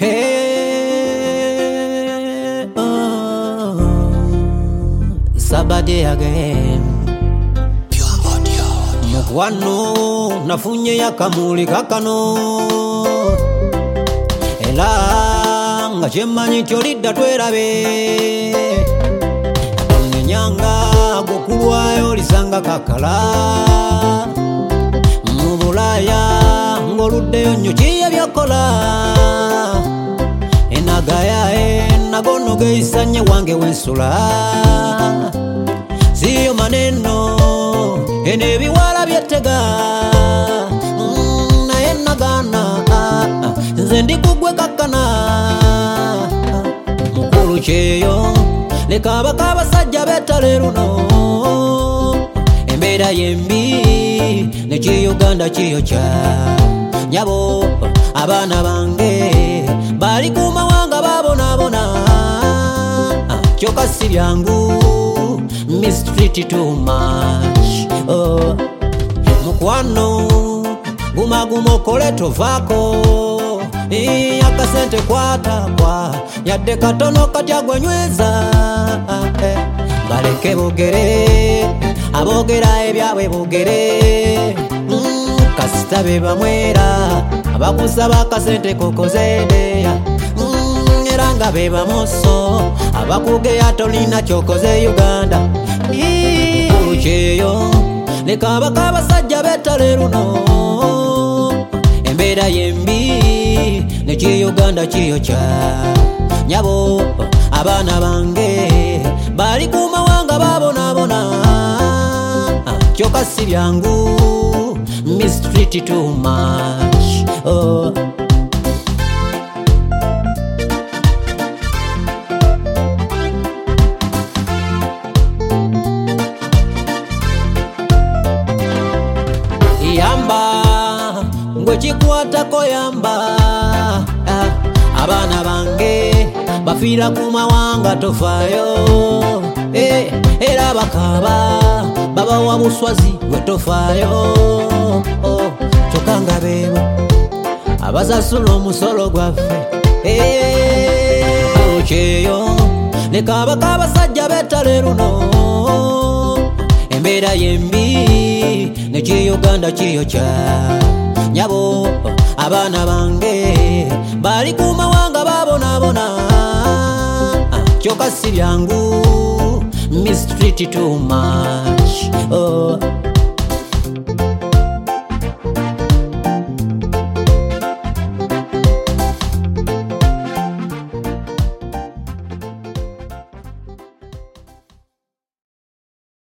Hey, Sabade again. Mukwano nafunye yakamuli kakano Ela nga chemanyi cholida twerabe Nyanga gokulwayo lisanga kakala Mubulaya ngoluddeyo nnyo kiye byakola Enagayae nagono geisanye wange wensula Siyo maneno ene biwala byetega naye nagana nze ndikugwe kakana mukulu kyeyo leka abasajja betale luno embeera yembi nekiyuganda kiyokya nyabo abaana bange bali kumawanga babonabona kyokka si byangu mistreat too much mukwano guma okole tovako akasente kwatakwa yadde katono katya gwenyweza baleke bogere abogera ebyabwe bogere kasita be bamwera abakusaba akasente kokozeedeya era nga be bamoso abakugeya tolina kyokoze Uganda mukulu kyeyo leka abasajja betale luno embeera yembi nekiyuganda kiyokya nyabo abaana bange bali kumawanga babonabona kyokka si byangu mistreat too much Yamba ngwe chikwatako yamba abaana bange bafira kumawanga tofayo era bakaba baba wa buswazi gwe tofayo tokanga bebo abazasula omusolo gwaffe kyeyo leka abasajja betale luno embeera yembi nekiyuganda kiyokya nyabo abaana bange bali kumawanga babonabona kyokka si byangu mistreat too much